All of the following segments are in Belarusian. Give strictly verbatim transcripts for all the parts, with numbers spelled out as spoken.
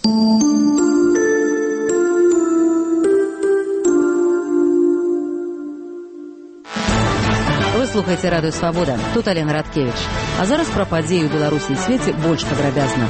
Вы слухаеце радыё «Свабода». Тут Алена Радкевіч. А зараз пра падзеі ў Беларусі і свеце больш падрабязна.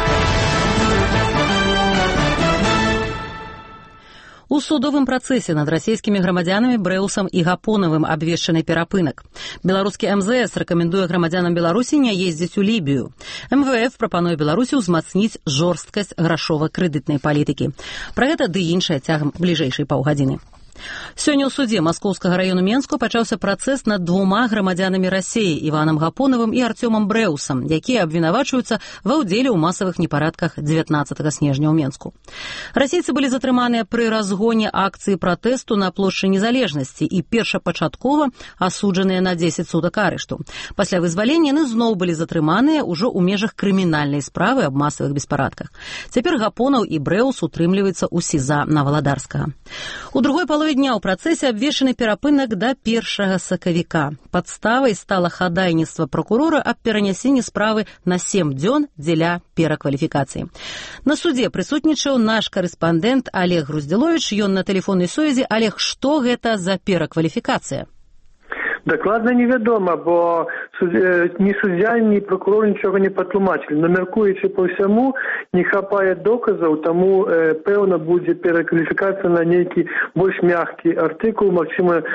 У судовым працэсе над расійскімі грамадзянамі Брэусам і Гапонавым абвешчаны перапынак. Беларускі эм зэ эс рэкамендуе грамадзянам Беларусі не ездзіць у Лібію. эм вэ эф прапануе Беларусі ўзмацніць жорсткасць грашова-крэдытнай палітыкі. Пра гэта ды іншае цягам бліжэйшай паўгадзіны. Сёння ў судзе Маскоўскага раёну Менску пачаўся працэс над двума грамадзянамі Расіі Іванам Гапонавым і Арцёмам Брэусам, якія абвінавачваюцца ва ўдзеле ў масавых непарадках дзевятнаццатага снежня ў Менску. Расійцы былі затрыманыя пры разгоне акцыі пратэсту на плошчы Незалежнасці і першапачаткова асуджаныя на дзесяць сутак арышту. Пасля вызвалення яны зноў былі затрыманыя ўжо ў межах крымінальнай справы аб масавых беспарадках. Цяпер Гапонаў і Брэус утрымліваюцца ў СІЗА Наваладарскага. У другой палове дня ў працэсе абвешчаны перапынак да першага сакавіка. Падставай стала хадайніцтва пракурора аб перанясенні справы на сем дзён дзеля перакваліфікацыі. На судзе прысутнічаў наш карэспандэнт Олег Груздзіловіч, ён на тэлефоннай сувязі. Олег, што гэта за перакваліфікацыя? Дакладна невядома, бо ні суддзя, ні прокурор нічога не патлумачылі. Но мяркуючы па ўсяму, не хапае доказаў, таму э, пэўна будзе перакваліфікацыя на нейкі больш мяккі артыкул, магчыма, э,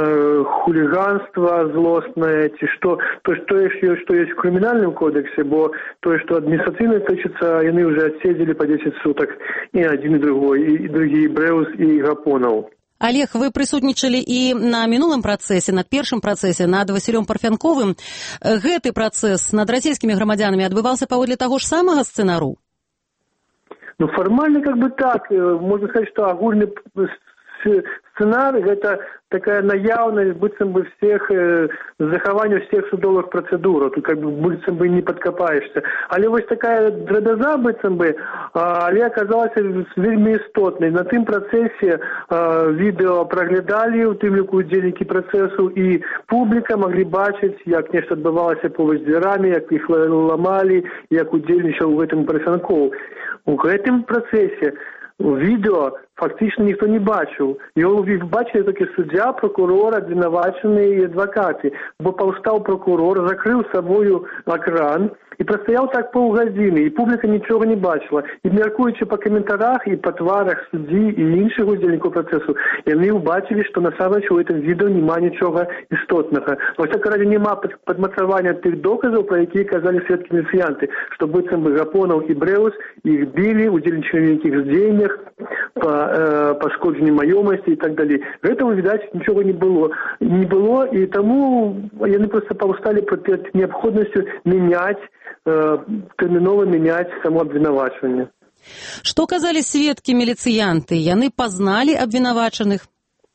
хуліганства злоснае, ці што, то, што, што ёсць у крымінальным кодексе, бо тое, што адміністрацыйна тычыцца, яны ўжо адседзелі па дзесяць сутак і адзін і другой, і другі Брэус і Гапонаў. Олег, вы прысутнічалі і на мінулым працэсе, над першым працэсе, над Васілём Парфянковым. Гэты працэс над расійскімі грамадзянамі адбываўся паводле таго ж самага сцэнару? Ну, фармальна, как бы так. Можна сказаць, што агульны сцэнарый – гэта такая наяўнасць, быццам бы всех, э, захавання всех судовых працэдур. Тут как бы быццам бы не падкапаешься. Але вось такая драдаза быццам бы, але аказалася вельмі істотнай. На тым працэсе э, відэо праглядалі, у тым ліку удзельнікі працэсу, і публіка маглі бачыць, як нешта адбывалася побач з дзвярамі, як іх ламалі, як удзельнічаў у гэтым Парфянкоў. У гэтым працэсе відео фактично ніхто не бачыў. Його бачили тільки суддя, прокурор, обвинувачений і адвокати. Бо повстав прокурор, закрив собою екран і простояв так півгодини, і публіка нічого не бачила. І міркуючи по коментарях і по тварах судді і інших удільників процесу, вони побачили, що насамрэч у цьому відео нема нічого істотного. Ось так раді нема підмацування тих доказів, про які казали свідки-міліціянти, що быццам бы Гапонов і Брэус їх били, удзельнічалі в якихось дзеяннях, по э, пашкоджанню маёмасці і так далей. Гэтага, відаць, нічога не было. Не было, і таму яны проста паўсталі перад неабходнасцю мяняць, э, тэрмінова мяняць само абвінавачванне. Што казалі сведкі-міліцыянты? Яны пазналі абвінавачаных?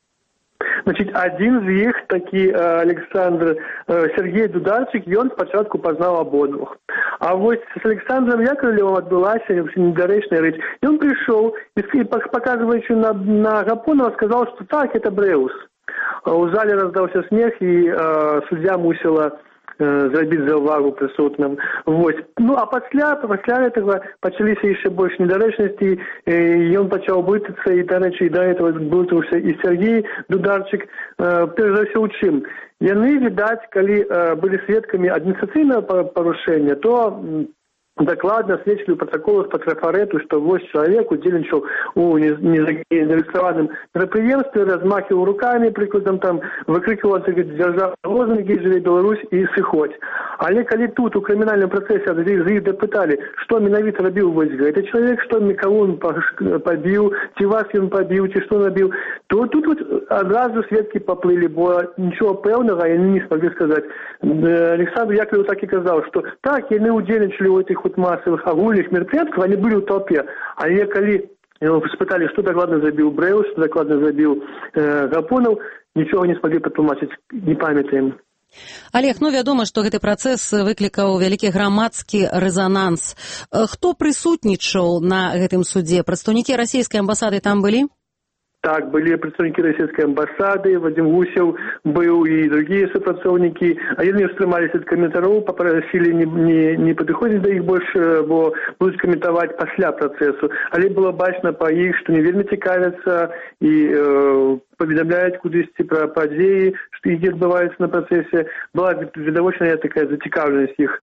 Значит, один з іх, такі Александр Сергей Дударчик, ён спачатку пазнаў абодвух. А вось з Александром Яковлевым адбылася недарэчная рэч. Ён прыйшоў і, паказваючы на, на Гапонова, сказал, что так, это Брэус. У зале раздаўся смех, і э, суддзя мусіла зрабіць заўвагу прысутным. Вось. Ну, а пасля, пасля этого пачаліся яшчэ больш недарэчнасці, і ён пачаў блытацца, і, дарэчы, і да этого блытаўся і Сергей Дударчик. Перш за ўсё ў чым? Яны, відаць, калі былі сведкамі адміністрацыйнага парушэння, то дакладна сведчылі ў пратаколах па трафарету, што вось чалавек удзельнічаў у незарэгістраваным мерапрыемстве, размахивал руками, прикладом там выкрикивал дзяржаўныя лозунгі «Жыве Беларусь» і «Сыходзь». Але калі тут у крымінальным працэсе з іх дапыталі, што менавіта рабіў вось гэты чалавек, што каго ён пабіў, ці вас ён пабіў, ці што набіў, то тут вот адразу сведкі паплылі, бо нічого пэўнага яны не смогли сказаць. Александр Яковлев так і казаў, што так, яны удзельнічалі ў этих массовых агульных мерапрыемствах, они были ў толпе. Але калі спыталі, што дакладна забіў Брэус, што дакладна забіў э, Гапонов, нічога не смогли патлумачыць, не памятаем. Олег, ну вядома, што гэты працэс выклікаў вялікі грамадскі рэзананс. Хто прысутнічаў на гэтым судзе? Прадстаўнікі расійскай амбасады там былі? Так, были представники российской амбассады, Вадим Гусев был и другие супрацоўнікі. Они утрымались от комментароў, попросили не, не, не подыходить до их больше, бо будут комментовать после процессу. Але было бачно по их, что не вельмі цікавятся и э, поведомляют кудысьці про подеи, что их отбываются на процессе. Была видовочная такая зацікаўленасць их.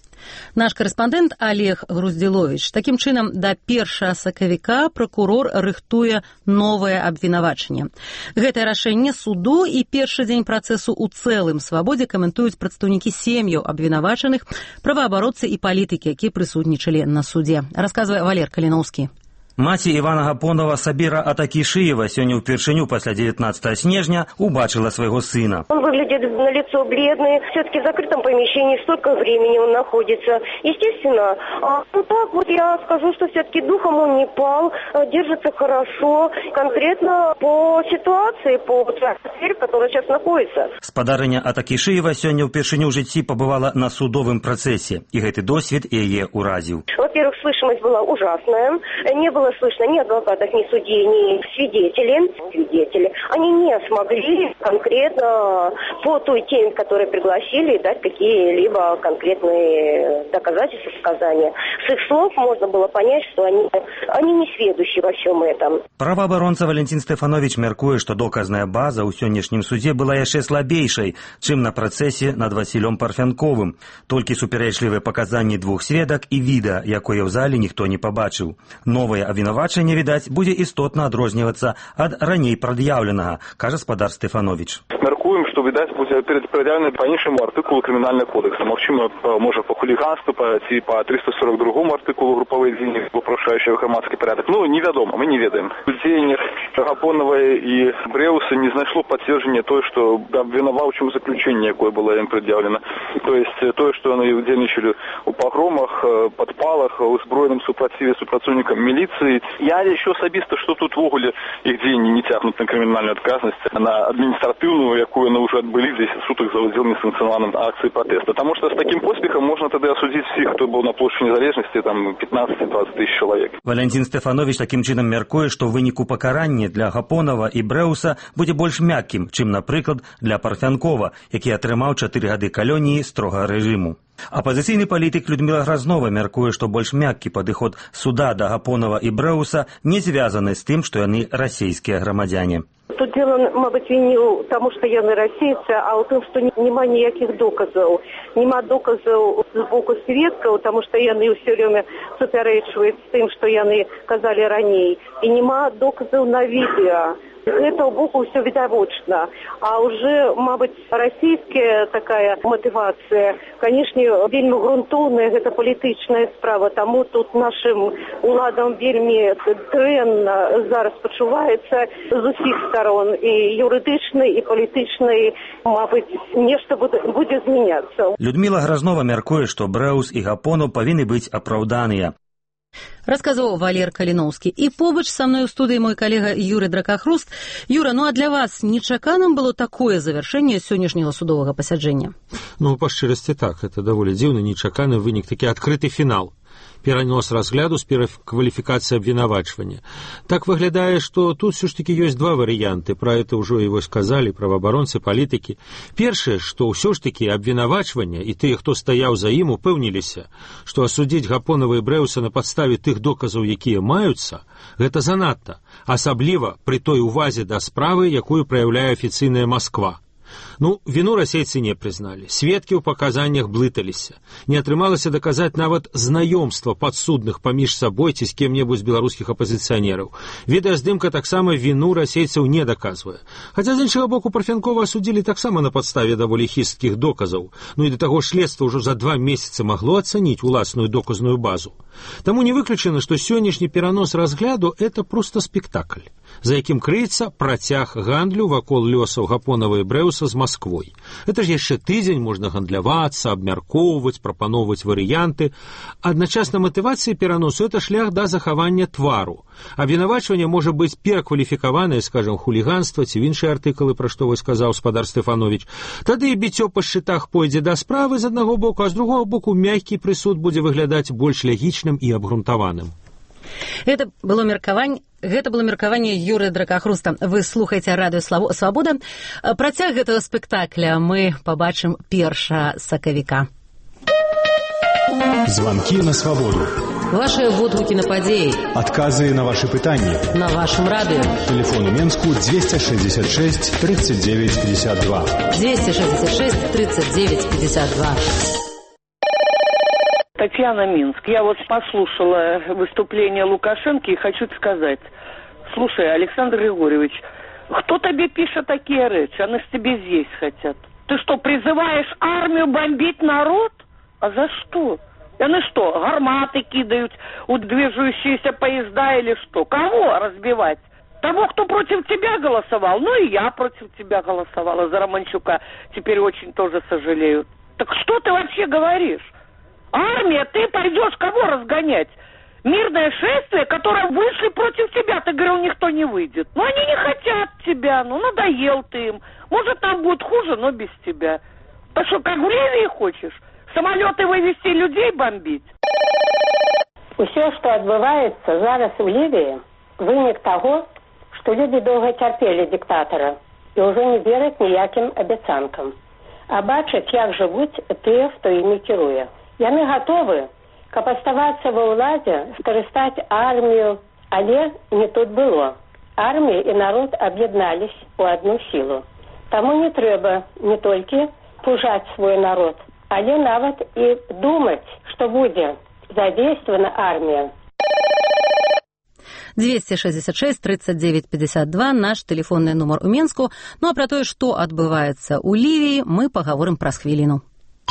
Наш корэспандэнт Олег Груздзіловіч. Такім чынам, да першага сакавіка пракурор рыхтуе новае абвінавачанне. Гэтае рашэнне суду і першы дзень працэсу ў цэлым свабодзе каментуюць прадстаўнікі сем'яў абвінавачаных, праваабаронцы і палітыкі, якія прысутнічалі на судзе. Расказвае Валер Каліноўскі. Маці Івана Гапонова Сабіра Атакішыева сёння ўпершыню пасля девятнадцатого снежня убачила своего сына. Он выглядит на лицо бледный, все-таки в закрытом помещении, столько времени он находится. Естественно, а, ну так вот я скажу, что все-таки духом он не пал, держится хорошо, конкретно по ситуации, по атмосфере, в которой сейчас находится. Спадарыня Атакішыева сёння ўпершыню ў жыцці побывала на судовым працэсе, і гэты досвед яе уразіў. Во-первых, слышимость была ужасная, не было слышно ни адвокатов, ни судей, ни свидетелей. Свидетели. Они не смогли конкретно по той теме, которую пригласили, дать какие-либо конкретные доказательства, сказания. С их слов можно было понять, что они, они не сведущи во всем этом. Праваабаронца Валентин Стефанович мяркуе, што доказная база ў сённяшнім судзе была яшчэ слабейшай, чым на працэсе над Васілём Парфянковым. Толькі супярэчлівыя паказанні двух сведак і відэа, якое ў зале ніхто не пабачыў. Новае абвінавачанне, відаць, будзе істотна адрознівацца ад раней прад'яўленага, кажа спадар Стефанович. Мяркуем, што, відаць, будзе прад'яўлены па іншаму артыкулу крымінальнага кодекса. Магчыма, можа, па хуліганству, ці па триста сорок другому артыкулу групавыя дзеянні, парушаючыя грамадскі парадак. Ну, невядома, мы не ведаем. У дзеяннях Гапоновай і Брэуса не знайшло пацверджання тое, што абвінаваўчым заключэнне, якое было ім прад'яўлена. То есть тое, што яны удзельнічалі у пагромах, падпалах, узброеным супраціве супрацоўнікам міліцыі. Я лічу асабіста, што тут вогуле іх дзеянні не цягнуць на крымінальную адказнасць, на адміністратыўную, якую яны ўжо адбылі дзесяць сутак за ўдзел несанкцыянаваным акцыі пратэста. Таму што з такім поспехам можна тады асудзіць всіх, хто быў на плошчы незалежнасці, там пятнадцать-двадцать тысяч чалавек. Валентин Стефанович такім чынам мяркуе, што ў выніку пакаранне для Гапонова і Брэуса будзе больш мяккім, чым, напрыклад, для Парфянкова, які атрымаў чатыры гады калоніі строгага рэжыму. Апозіцыйны палітык Людмила Грознова мяркуе, што больш мяккі падыход суда да Гапонова і Брэуса не звязаны з тым, што яны расійскія грамадзяне. Тут дело, мабуть, не у тому, что яны расейцы, а у том, что нема ніякіх доказаў. Нема доказаў з боку сведкаў, тому что яны ўсё время супярэчваюць з тым, што яны казалі раней. І нема доказаў на відэа. З гэтага боку ўсё відавочна. А уже, мабуть, расійская такая мотивация, конечно, вельмі грунтоўная, гэта палітычная справа. Таму тут нашим уладам вельмі дрэнна зараз пачуваецца з усіх сторон, і юрыдычнай, і палітычнай, мабуть, нешта будзе змяняцца. Людмила Грознова мяркуе, што Брэус і Гапонов павінны быць апраўданыя. Расказваў Валер Каліноўскі. І побач са мной у студыі мой калега Юры Дракахруст. Юра, ну а для вас нечаканым было такое завяршэнне сённяшняга судовага пасяджэння? Ну, па шчырасці так, это даволі дзіўны, нечаканы вынік, такі адкрыты фінал. Перанос разгляду з перакваліфікацыі абвінавачвання. Так выглядае, што тут все ж таки ёсць два варыянты, пра это ўжо і вось сказалі праваабаронцы, палітыкі. Першае, што ўсё ж таки абвінавачвання і тыя, хто стаяў за ім, упэўніліся, што асудзіць Гапонова і Брэуса на падставе тых доказаў, якія маюцца, гэта занадта, асабліва пры той увазе да справы, якую праяўляе афіцыйная Масква. Ну, вину расейцы не признали. Сведкі ў паказаннях блыталіся. Не атрымалася даказаць нават знаёмства падсудных паміж сабой ці з кем-небудзь з беларускіх апазіцыянераў. Відэаздымка таксама вину расейцаў не даказвае. Хаця, з іншага боку, Парфянкова асудзілі таксама на падставе даволі хісткіх доказаў. Ну і да таго следства ўжо за два месяцы магло ацаніць уласную доказную базу. Таму не выключана, што сённяшні перанос разгляду – это проста спектакль, за якім крыецца працяг гандлю вакол лёсаў Гапонова і Брэуса з Масквой. Это ж яшчэ тыдзень можна гандлявацца, абмяркоўваць, прапаноўваць варыянты. Адначасна матывацыі пераносу – это шлях да захавання твару. Абвінавачванне можа быць перакваліфікаванае, скажам, хуліганства ці іншыя артыкулы, пра што вось сказаў спадар Стефанович. Тады і біццё па шчытах пойдзе да справы з аднаго боку, а з другого боку мяккі прысуд будзе выглядаць больш лягічным і абгрунтаваным. Это было меркаванне Гэта было меркаванне Юрыя Дракахруста. Вы слухаеце радыё «Свабода». Працяг гэтага спектакля мы пабачым першага сакавіка. Звонки на свободу. Ваши водгукі на падзеі. Отказы на ваши пытанні. На вашем радио. Телефон у Менску двести шестьдесят шесть тридцать девять пятьдесят два. двести шестьдесят шесть тридцать девять пятьдесят два. Татьяна, Минск. Я вот послушала выступление Лукашенко и хочу сказать. Слушай, Александр Григорьевич, кто тебе пишет такие речи? Они с тебе здесь хотят. Ты что, призываешь армию бомбить народ? А за что? Они что, гарматы кидают, удвижущиеся поезда или что? Кого разбивать? Того, кто против тебя голосовал? Ну и я против тебя голосовала за Романчука. Теперь очень тоже сожалею. Так что ты вообще говоришь? Армия, ты пойдешь кого разгонять? Мирное шествие, которое вышли против тебя. Ты говорил, никто не выйдет. Но они не хотят тебя, ну надоел ты им. Может, нам будет хуже, но без тебя. Так что, как в Ливии хочешь? Самолеты вывести, людей бомбить? Все, что отбывается зараз в Ливии, вынік того, что люди долго терпели диктатора и уже не верят ніяким обіцянкам. А бачать, як живуть ті, хто ими керує. Яны готовы, каб оставаться во ўладзе, скарыстаць армію, але не тут было. Армія і народ аб'яднались у одну силу. Таму не трэба не толькі пужаць свой народ, але нават і думаць, што будзе задействована армія. двести шестьдесят шесть тридцать девять пятьдесят два, наш телефонный номер у Менску. Ну а про тое, што адбываецца ў Лівіі, мы пагаворым праз хвіліну.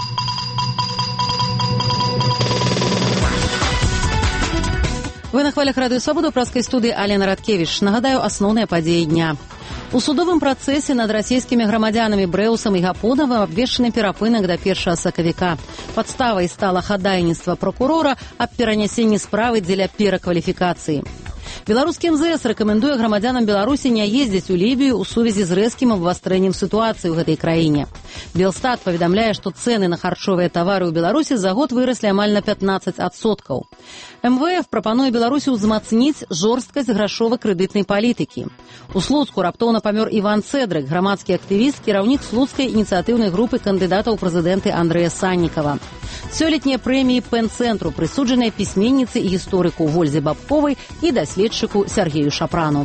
Вы на хвалях радыё «Свабода», ў праскай студыі Алена Радкевіч. Нагадаю, асноўныя падзеі дня. У судовым працэсе над расійскімі грамадзянамі Брэусам і Гапонавым абвешчаны перапынак да першага сакавіка. Падставай стала хадайніцтва пракурора аб перанясенні справы дзеля перакваліфікацыі. Беларускі эм зэ эс рэкамендуе грамадзянам Беларусі не ездзіць у Лібію ў сувязі з рэзкім абвастрэннем сітуацыі ў гэтай краіне. Белстат паведамляе, што цэны на харчовыя тавары ў Беларусі за год выраслі амаль на пятнаццаць адсоткаў. эм вэ эф прапануе Беларусі ўзмацніць жорсткасць грашова-крэдытнай палітыкі. У Слуцку раптоўна памёр Іван Цэдрык, грамадскі актывіст, кіраўнік слуцкай ініцыятыўнай групы кандыдатаў у прэзідэнты Андрэя Саннікава. Сёлетнія прэміі Пэн-цэнтру прысуджаныя пісьменніцы і гісторыку Вользе Бабковай і даследчыку Сергею Шапрану.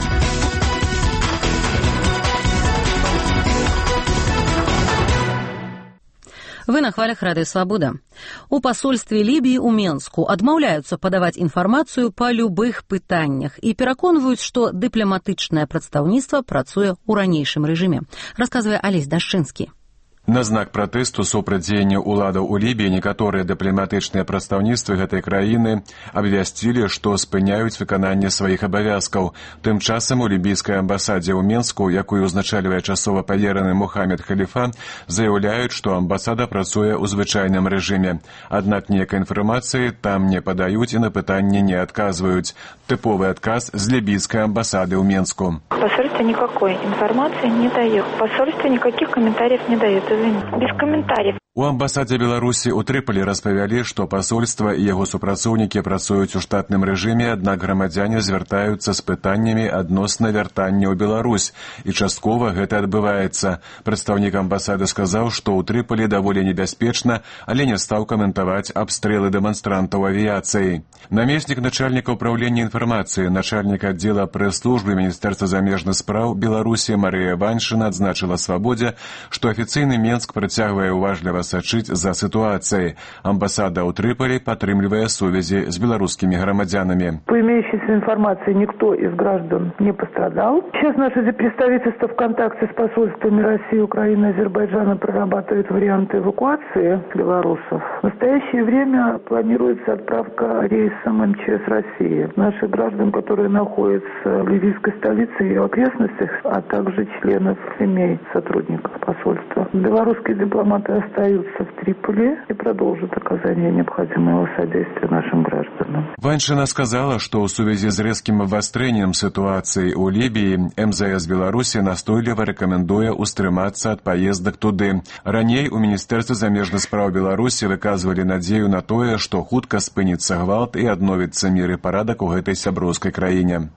Вы на хвалях радыё «Свабода». У пасольстве Лібіі ў Менску адмаўляюцца падаваць інфармацыю па любых пытаннях і пераконваюць, што дыпламатычнае прадстаўніцтва працуе ў ранейшым рэжыме, расказвае Алесь Дашчынскі. На знак пратэсту супраць дзеяння ўладаў у Лібіі некаторыя дыпламатычныя прадстаўніцтвы гэтай краіны абвясцілі, што спыняюць выкананне сваіх абавязкаў. Тым часам у лібійскай амбасадзе ў Менску, якую ўзначальвае часова павераны Мухаммед Халіфа, заяўляюць, што амбасада працуе ў звычайным рэжыме. Аднак ніякай інфармацыі там не падаюць і на пытанні не адказваюць. Тыповы адказ з лібійскай амбасады ў Менску. Посольство никакой информации не дает. Посольство никаких комментариев не дает. Без комментариев. У амбасадзе Беларусі ў Трыполі распавялі, што пасольства і яго супрацоўнікі працуюць у штатным рэжыме, аднак грамадзяне звяртаюцца з пытаннямі адносна вяртання ў Беларусь, і часткова гэта адбываецца. Прадстаўнік амбасады сказаў, што ў Трыполі даволі небяспечна, але не стаў каментаваць абстрэлы дэманстрантаў авіяцыяй. Намеснік начальніка ўпраўлення інфармацыі, начальнік аддзела прэс-службы Міністэрства замежных спраў Беларусі Марыя Ваншына адзначыла «Свабодзе», што афіцыйны Менск працягвае уважліва сачыць за ситуацией. Амбассада у Триполи подтримливая связи с белорусскими громадянами. По имеющейся информации, никто из граждан не пострадал. Сейчас наше представительство в контакте с посольствами России, Украины, Азербайджана прорабатывает варианты эвакуации белорусов. В настоящее время планируется отправка рейсом эм че эс России наших граждан, которые находятся в ливийской столице и окрестностях, а также членов семей сотрудников посольства. Белорусские дипломаты остаются в Триполи и продолжат оказание необходимого содействия нашим гражданам. Ваншина сказала, что в связи с резким обострением ситуации у Либии эм зэ эс Беларуси настойліва рэкамендуе устрымацца ад паездак туды. Раней у Міністэрства замежных спраў Беларусі выказвалі надзею на тое, што хутка спыніцца гвалт і адновіцца мір і парадак у гэтай сяброўскай краіне.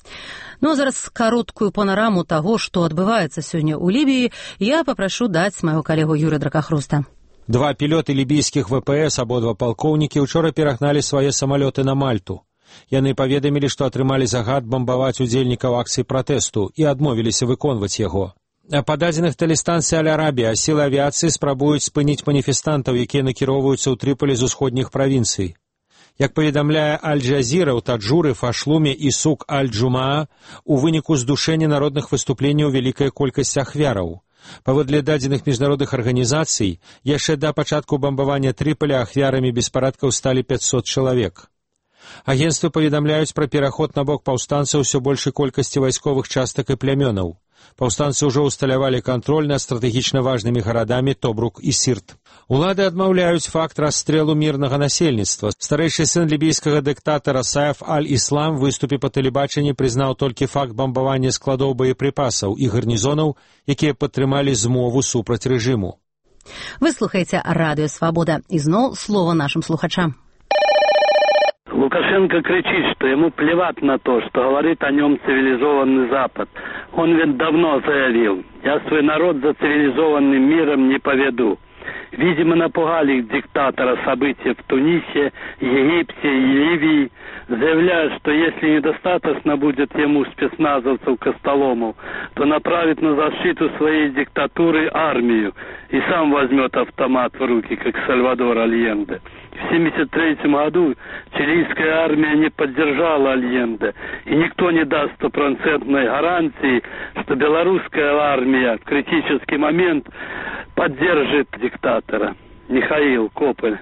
Ну а зараз кароткую панораму таго, што адбываецца сёння ў Лібіі, я папрашу даць майго калегу Юрыя Дракахруста. Два пілёты лібійскіх ВПС, абодва палкоўнікі, учора перагналі свае самалёты на Мальту. Яны паведамілі, што атрымалі загад бамбаваць удзельнікаў акцыі пратэсту і адмовіліся выконваць яго. Па дадзеных тэлестанцыі Аль-Арабія сілы авіяцыі спрабуюць спыніць маніфестантаў, якія накіроўваюцца ў Трыполі з усходніх правінцый. Як паведамляе Аль-Джазіра, у Таджуры, Фашлуме і Сук Аль-Джумаа у выніку здушэння народных выступленняў вялікая колькасць ахвяраў. Паводле дадзеных міжнародных арганізацый, яшчэ да пачатку бамбавання Трыполя ахвярамі беспарадкаў сталі пяцьсот чалавек. Агенцтвы паведамляюць пра пераход на бок паўстанцаў усё большай колькасці вайсковых частак і плямёнаў. Паўстанцы ўжо ўсталявалі кантроль над стратэгічна важнымі гарадамі Тобрук і Сірт. Улады адмаўляюць факт расстрэлу мірнага насельніцтва. Старэйшы сын лібійскага дыктатара Саеф Аль-Іслам в выступе па тэлебачанні прызнаў толькі факт бамбавання складоў боепрыпасаў і гарнізонаў, якія падтрымалі змову супраць рэжыму. Вы слухаеце Радыё Свабода. І зноў слова нашим слухачам. Лукашенко кричит, что ему плевать на то, что говорит о нем цивилизованный Запад. Он ведь давно заявил: я свой народ за цивилизованным миром не поведу. Видимо, напугали диктатора события в Тунисе, Египте и Ливии, заявляя, что если недостаточно будет ему спецназовцев Костоломов, то направит на защиту своей диктатуры армию и сам возьмет автомат в руки, как Сальвадор Альенде. В семьдесят третьем году чилийская армия не поддержала Альенде, и никто не даст стопроцентной гарантии, что белорусская армия в критический момент поддержит диктатора. Михаил Кополь.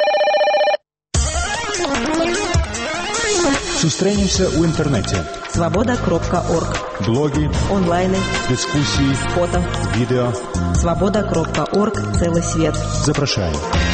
Сустрэнемся ў інтэрнэце. свобода кропка орг. Блоги, онлайны, дискуссии, фото, видео. свобода кропка орг. Целый свет. Запрашаем.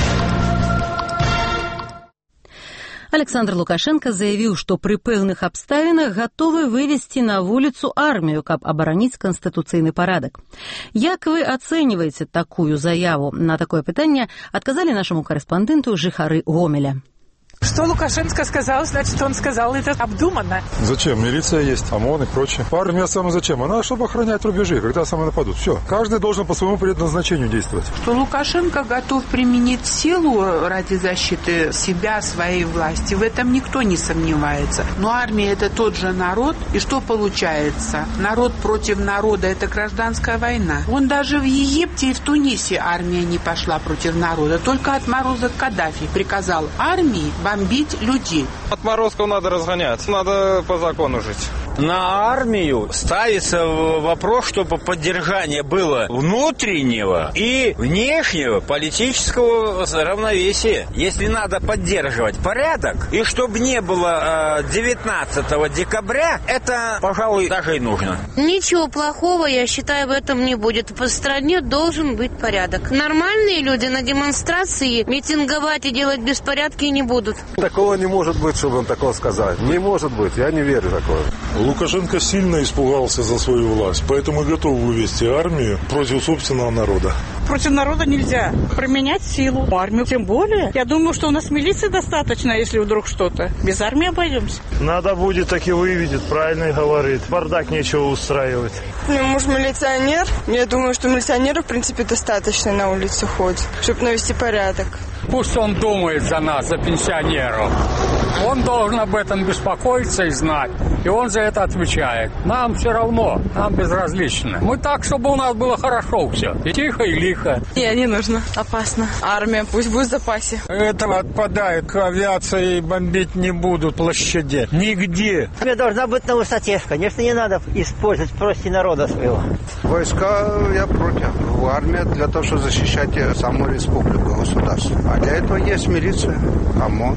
Александр Лукашенко заявіў, што пры пэўных абставінах гатовы вывесці на вуліцу армію, каб абараніць канстытуцыйны парадак. Як вы ацэньваеце такую заяву? На такое пытанне адказалі нашаму корэспандэнту жыхары Гомеля. Что Лукашенко сказал, значит, он сказал это обдуманно. Зачем? Милиция есть, ОМОН и прочее. Армия самая зачем? Она, чтобы охранять рубежи, когда самые нападут. Все. Каждый должен по своему предназначению действовать. Что Лукашенко готов применить силу ради защиты себя, своей власти, в этом никто не сомневается. Но армия – это тот же народ. И что получается? Народ против народа – это гражданская война. Вон даже в Египте и в Тунисе армия не пошла против народа. Только отморозок Каддафи приказал армии бомбить людей. Отморозков надо разгонять, надо по закону жить. На армию ставится вопрос, чтобы поддержание было внутреннего и внешнего политического равновесия. Если надо поддерживать порядок, и чтобы не было девятнадцатого декабря, это, пожалуй, даже и нужно. Ничего плохого, я считаю, в этом не будет. По стране должен быть порядок. Нормальные люди на демонстрации митинговать и делать беспорядки не будут. Такого не может быть, чтобы он такого сказал. Не может быть, я не верю в такое. Лукашенко сильно испугался за свою власть, поэтому готов вывести армию против собственного народа. Против народа нельзя применять силу. Армию тем более. Я думаю, что у нас милиции достаточно, если вдруг что-то. Без армии обойдемся. Надо будет, так и выведет, правильно говорит. Бардак нечего устраивать. Ну, муж милиционер. Я думаю, что милиционеров, в принципе, достаточно на улицу ходит, чтобы навести порядок. Пусть он думает за нас, за пенсионеров. Он должен об этом беспокоиться и знать. И он за это отвечает. Нам все равно, нам безразлично. Мы так, чтобы у нас было хорошо все. И тихо, и лихо. Не, не нужно. Опасно. Армия пусть будет в запасе. Это отпадает. К авиации бомбить не будут площади. Нигде. Армия должна быть на высоте. Конечно, не надо использовать против народа своего. Войска я против. Армия для того, чтобы защищать саму республику, государство. А для этого есть милиция, ОМОН.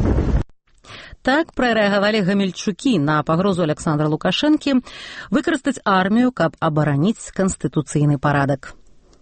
Так прарэагавалі гамельчукі на пагрозу Александра Лукашэнкі выкарыстаць армію, каб абараніць канстытуцыйны парадак.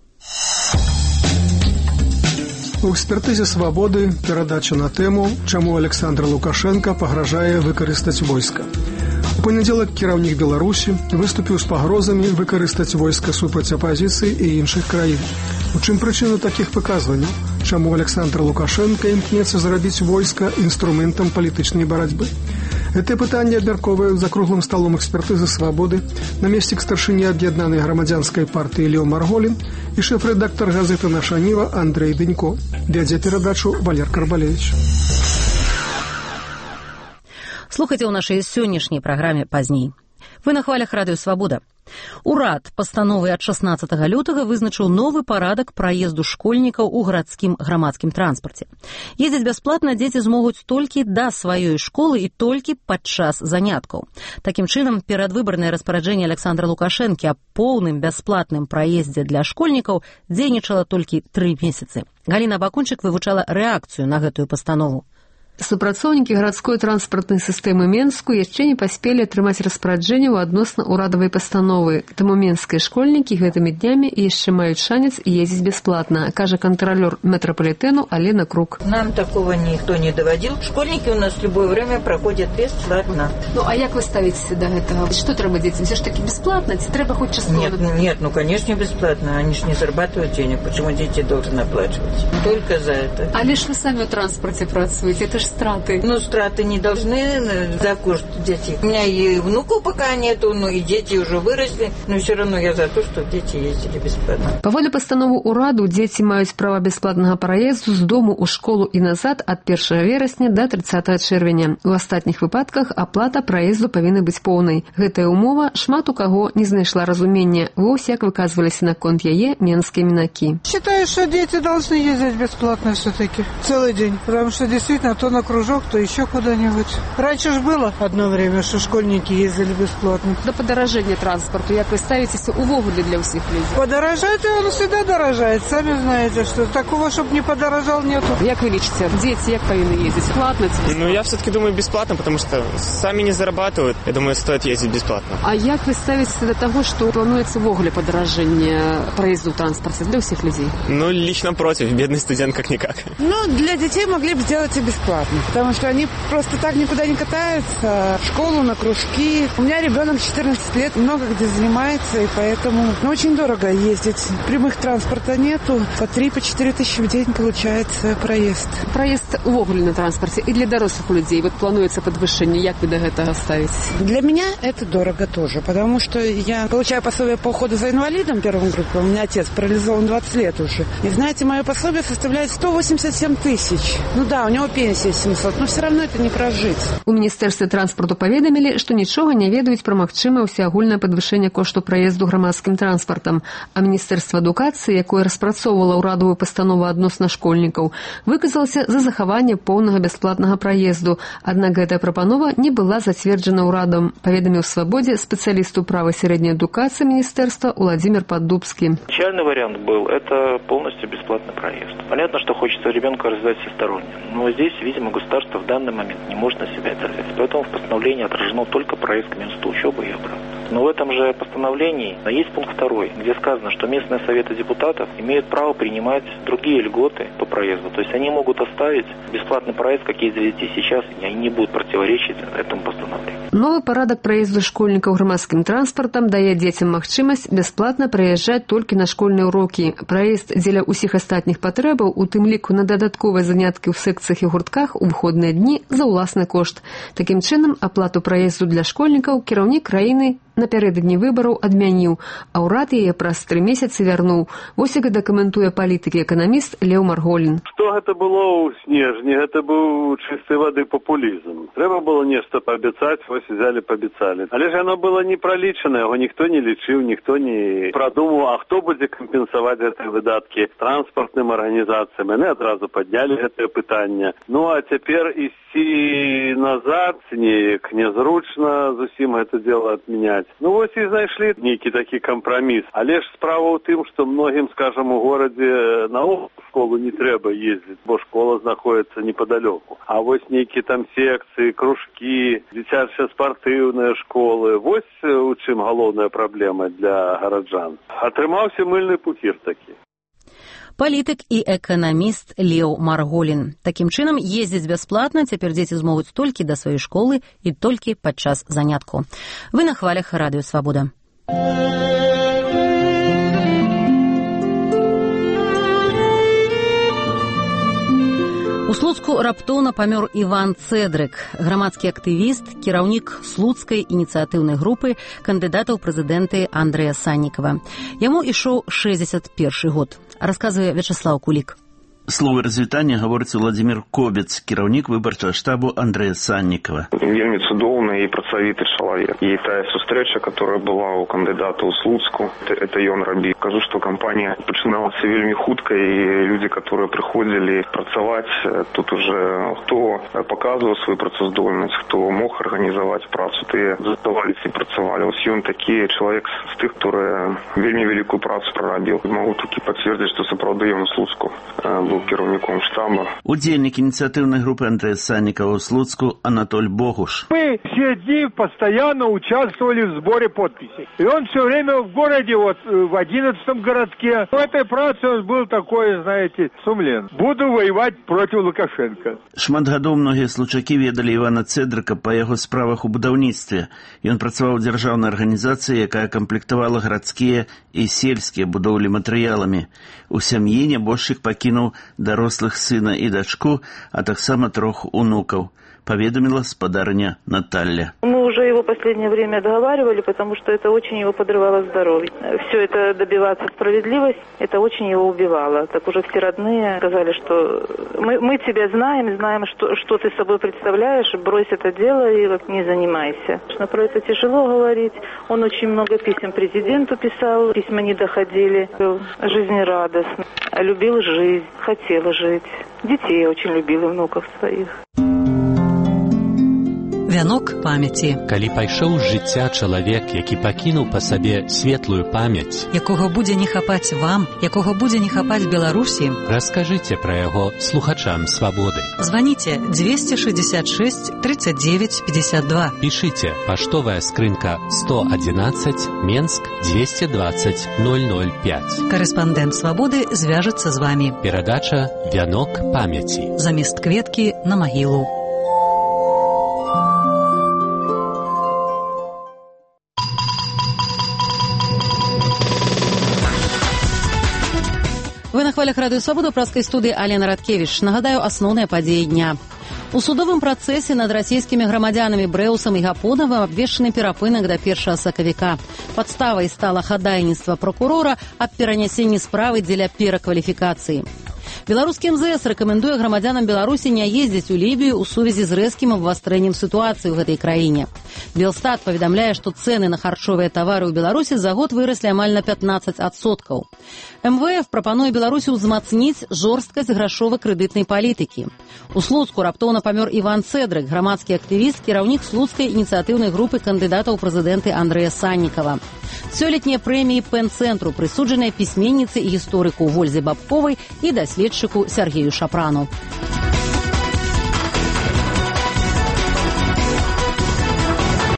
У экспертызе «Свабоды» перадача на тэму «Чаму Александр Лукашенко пагражае выкарыстаць войска». У панядзелак кіраўнік Беларусі выступіў з пагрозамі выкарыстаць войска супраць апазіцыі і іншых краін. У чым прычына такіх выказванняў? Чаму Александр Лукашенко імкнецца зрабіць войска інструментам палітычнай барацьбы? Гэтае пытанне абмяркоўваюць за круглым сталом экспертызы «Свабоды» намеснік старшыні аб'яднанай грамадзянскай партыі Лео Марголін і шэф-рэдактар газеты «Наша Ніва» Андрэй Дынько. Вядзе перадачу Валер Карбалевич. Слухайце ў нашай сённяшняй праграме пазней. Вы на хвалях радыё «Свабода». Урад пастановай ад шаснаццатага лютага вызначыў новы парадак праезду школьнікаў у гарадскім грамадскім транспарце. Ездзіць бясплатна дзеці змогуць толькі да сваёй школы і толькі падчас заняткаў. Такім чынам, перадвыбарнае распараджэнне Александра Лукашэнкі аб поўным бясплатным праездзе для школьнікаў дзейнічала толькі тры месяцы. Галіна Бакунчык вывучала рэакцыю на гэтую пастанову. Супрацоўнікі гарадской транспартнай сістэмы Менску яшчэ не паспелі атрымаць распараджэнняў адносна ўрадавай пастановы, таму менскія школьнікі гэтымі днямі яшчэ маюць шанец ездзіць бясплатна, кажа кантралёр метрапалітэну Алена Крук. Нам такого никто не доводил. Школьники у нас в любое время проходят бесплатно. Ну, а як вы ставитесь до этого? Что треба детям? Все ж таки бесплатно? Треба хоть часто? Нет, нет, ну, конечно, бесплатно. Они же не зарабатывают денег. Почему дети должны оплачивать? Только за это. А лишь вы сами в транспорте працуете. Это ж страты. Ну, страты не должны за кошт детей. У меня и внуков пока нету, ну и дети уже выросли. Но все равно я за то, что дети ездили бесплатно. Паводле пастанову ўраду, дзеці маюць права бясплатнага праезду з дому ў школу і назад ад першага верасня да трыццатага чэрвеня. У астатніх выпадках аплата праезду павінна быць поўнай. Гэтая умова шмат у каго не знайшла разумення. Вось як выказваліся наконт яе менскія мінакі. Считаю, что дети должны ездить бесплатно все-таки целый день. Потому что действительно то на кружок, то еще куда-нибудь. Раньше же было одно время, что школьники ездили бесплатно. До подорожания транспорту, як вы ставитесь увогуле для всех людей? Подорожать он всегда дорожает. Сами знаете, что такого, чтобы не подорожал, нету. Як вы лечите? Дети як повинны ездить? Платно? Ну, я все-таки думаю бесплатно, потому что сами не зарабатывают. Я думаю, стоит ездить бесплатно. А як вы ставитесь до того, что плануется увогуле подорожение проезда в транспорте для всех людей? Ну, лично против. Бедный студент как-никак. Ну, для детей могли бы сделать и бесплатно. Потому что они просто так никуда не катаются. В школу, на кружки. У меня ребенок четырнадцать лет, много где занимается, и поэтому ну, очень дорого ездить. Прямых транспорта нету. По три, по четыре тысячи в день получается проезд. Проезд увогуле на транспорте и для дорослых людей. Вот плануется подвышение. Як вы до этого ставитесь? Для меня это дорого тоже, потому что я получаю пособие по уходу за инвалидом первой группы. У меня отец парализован двадцать лет уже. И знаете, мое пособие составляет сто восемьдесят семь тысяч. Ну да, у него пенсия семьсот, но все равно это не прожить. У Міністэрстве транспарту паведамілі, што нічога не ведаюць пра магчымае ўсеагульнае падвышэнне кошту праезду грамадскім транспартам, а Міністэрства адукацыі, якое распрацоўвала ўрадавую пастанову адносна школьнікаў, выказалася за захаванне поўнага бясплатнага праезду, аднак гэтая прапанова не была зацверджана ўрадам, паведаміў «Свабодзе» спецыяліст у правай сярэдняй адукацыі Міністэрства Владимир Поддубскі. Начальный вариант был – это полностью бесплатный проезд. Понятно, что хочется ребенка развивать всесторонне, но здесь, видимо, государство в данный момент не может на себя это взять. Поэтому в постановлении отражено только проезд к месту учебы и обратно. Но в этом же постановлении есть пункт второй, где сказано, что местные советы депутатов имеют право принимать другие льготы по проезду. То есть они могут оставить бесплатный проезд, как есть здесь сейчас, и они не будут противоречить этому постановлению. Новый парадак праезду школьнікаў грамадскім транспартам дае дзецям магчымасць бясплатна праязджаць толькі на школьныя урокі. Праезд дзеля ўсіх астатніх патрэбаў, у тым ліку на дадатковыя заняткі ў секцыях і гуртках у выходныя дні за ўласны кошт. Такім чынам, аплату праезду для школьнікаў кіраўнік краіны напярэдадні выбараў адмяніў, а ўрад яе праз тры месяцы вярнуў. Вось як дакументуе палітык і эканаміст Лео Марголін. Што гэта было ў снежні? Гэта быў чыстай вады папулізм. Трэба было нешта паабяцаць, вось взяли, паабяцалі. Але ж оно было не пралічана, яго ніхто не лічыў, ніхто не прадумаў, а хто будзе кампенсаваць гэтыя выдаткі транспартным арганізацыям. Яны адразу паднялі гэтае пытанне. Ну а цяпер ісці назад неяк нязручна зусім гэта дело адмяняць. Ну вось і знайшлі нейкі такі кампраміс. Але ж справа ў тым, што многім, скажам, у горадзе наогул в школу не трэба ездзіць, бо школа знаходіцца непадалёку. А вось нейкі там секцыі, кружкі, дзіцячыя спартыўныя школы. Вось у чым галоўная праблема для гараджан. Атрымаўся мыльны пухір такі. Палітык і эканаміст Лео Марголін. Такім чынам, ездзіць бясплатна цяпер дзеці змогуць толькі да сваёй школы і толькі падчас занятку. Вы на хвалях радыё «Свабода». У Слуцку раптоўна памёр Іван Цэдрык, грамадскі актывіст, кіраўнік слуцкай ініцыятыўнай групы кандыдата ў прэзідэнты Андрэя Саннікава. Яму ішоў шэсцьдзесят першы год. Расказвае Вячаслаў Кулік. Словы развітання гаворыць Владзімір Кобец, кіраўнік выбарчага штабу Андрэя Саннікава. Вельмі цудоўны і працавіты чалавек. І тая сустрэча, которая была у кандыдата ў Слуцку, это ён рабіў. Кажу, што кампанія пачыналася вельмі хутка, і людзі, которые прыходзілі працаваць, тут уже хто паказваў сваю працаздольнасць, хто мог арганізаваць працу, тыя заставаліся і працавалі. Вось ён такі чалавек з тых, которые вельмі вялікую працу прарабіў. Магу толькі пацвердзіць, што сапраўды ён у Слуцку кіраўніком штаба. Удзельнік ініцыятыўнай групы Андрэя Саннікава ў Слуцку Анатоль Богуш. Мы все дни постоянно участвовали в сборе подписей. И он все время в городе, вот в одиннадцатом городке. В этой праце он был такой, знаете, сумлен. Буду воевать против Лукашенко. Шмат гадоў многія случакі ведалі Івана Цэдрыка па яго справах у будаўніцтве. Ён працаваў у дзяржаўнай арганізацыі, якая камплектавала гарадскія і сельскія будоўлі матэрыяламі. У сям'і нябожчык пакінуў дарослых сына і дачку, а таксама трох унукаў, поведомила спадарня Наталья. Мы уже его в последнее время договаривали, потому что это очень его подрывало здоровье. Все это добиваться справедливости, это очень его убивало. Так уже все родные сказали, что мы, мы тебя знаем, знаем, что, что ты собой представляешь, брось это дело и вот не занимайся. Про это тяжело говорить. Он очень много писем президенту писал, письма не доходили. Был жизнерадостный, любил жизнь, хотел жить. Детей очень любил и внуков своих. Вянок памяці. Калі пайшоў з жыцця чалавек, які пакінуў па сабе светлую памяць, якога будзе не хапаць вам, якога будзе не хапаць Беларусі, раскажыце пра яго слухачам свабоды. Званіце двести шестьдесят шесть тридцать девять пятьдесят два. Пішыце паштовая скрынка сто одиннадцать, Менск двести двадцать ноль ноль пять. Карэспандэнт свабоды звяжацца з вамі. Перадача «Вянок памяці». Замест кветкі на магілу. Вы на хвалях радыё Свабода, праскай студыі Алена Радкевіч. Нагадаю, асноўныя падзеі дня. У судовым працэсе над расійскімі грамадзянамі Брэусам і Гапонавым абвешчаны перапынак да першага сакавіка. Падставай стала хадайніцтва пракурора аб перанясенні справы дзеля перакваліфікацыі. Беларускі эм зэ эс рэкамендуе грамадзянам Беларусі не ездзіць у Лібію ў сувязі з рэзкім абвастрэннем сітуацыі ў гэтай краіне. Белстат паведамляе, што цэны на харчовыя тавары ў Беларусі за год выраслі амаль на пятнадцать адсоткаў. эм вэ эф прапануе Беларусі ўзмацніць жорсткасць грашова-крэдытнай палітыкі. У Слуцку раптоўна памёр Іван Цэдрык, грамадскі актывіст, кіраўнік слуцкай ініцыятыўнай групы кандыдата ў прэзідэнты Андрэя Саннікава. Сёлетнія прэміі Пэн-цэнтру прысуджаныя пісьменніцы і гісторыку Вользе Бабковай і даследчыку Сергею Шапрану.